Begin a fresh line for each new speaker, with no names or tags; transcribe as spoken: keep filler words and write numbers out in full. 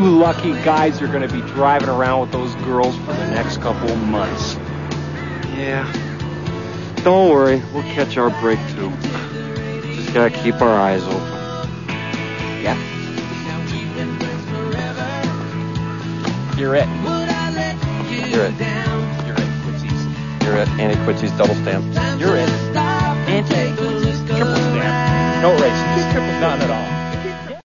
lucky guys are going to be driving around with those girls for the next couple of months.
Yeah. Don't worry, we'll catch our break too. Just gotta keep our eyes open.
Yeah. You're it.
You're it.
You're it. Quitzies.
You're it. Annie Quitzy's double stamp.
You're it. Anti. Triple stamp. No erase. Just triple. None at all.